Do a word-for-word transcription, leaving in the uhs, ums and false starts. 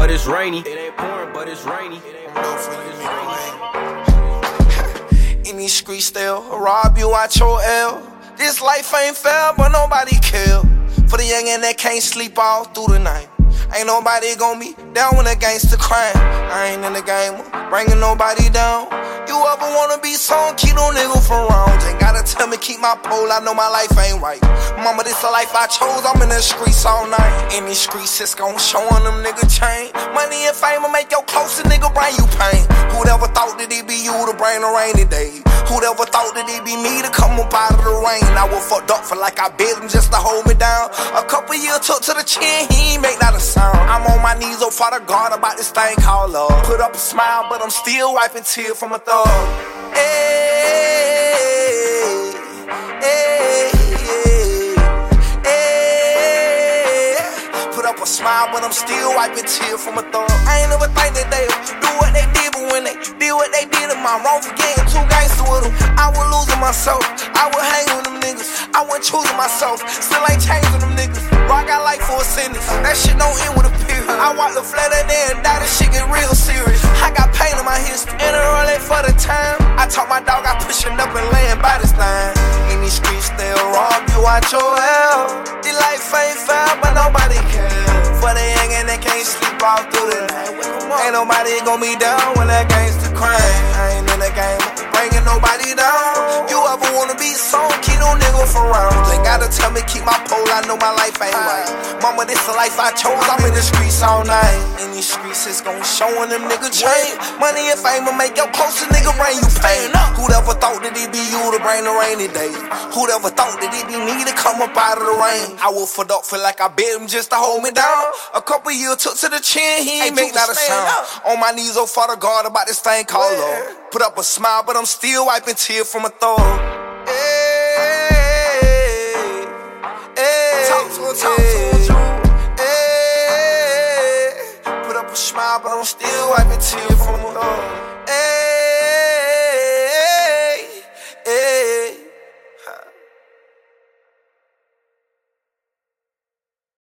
but it's rainy. It ain't pouring, but it's rainy. In these streets still, rob you out your L. This life ain't fair, but nobody care. For the youngin' that can't sleep all through the night. Ain't nobody gon' be down when the gangsta crime. I ain't in the game bringing nobody down. You ever wanna be some keep no nigga from wrongs? Ain't gotta tell me keep my pole, I know my life ain't right. Mama, this the life I chose, I'm in the streets all night. In these streets, it's gon' showin' them nigga chain. Money and fame will make your closest nigga bring you pain. Who'd ever thought that it be you to bring the rainy day? Who'd ever thought that it be me to come up out of the rain? I was fucked up for like I bid him just to hold me down. A couple years took to the chin, he ain't make not a sound. I'm on my knees, oh Father God, about this thing called love. Put up a smile, but I'm still wiping tears from a thug. Hey, hey, hey, hey. Put up a smile, but I'm still wiping tears from a thug. I ain't never think that they do what they did, but when they did what they did, am I wrong for getting too gangster with them? I was losing myself, I was hanging with them niggas. I wasn't choosing myself, still ain't changing them niggas. Bro, I got life for a sentence, that shit don't end with a period. I walk the flat of there and die, this shit get real serious. I got pain in my history, in a rolling for the time. I taught my dog I pushing up and laying by this line. In these streets they'll rob you out your hell. The life ain't fair, but nobody cares. For the youngin' that can't sleep all through the night. Ain't nobody gon' be down when that gangsta crime. I ain't in the game bringing nobody down. You ever wanna be some keep no nigga from rounds? Ain't gotta tell me keep my pole, I know my life ain't right. Mama, this the life I chose, I'm in the streets all night. In these streets it's gon' showin' them nigga change. Money and fame will make your closest nigga bring you pain. Who'd ever thought that it be you to bring the rainy days? Who'd ever thought that it be me to come up out of the rain? I was fucked up, feel like I bid him just to hold me down. A couple years took to the chin, he ain't make not a sound. On my knees, oh Father God, about this thing called love. Put up a smile, but I'm still wiping tears from a thug. Hey, hey, talk to him, talk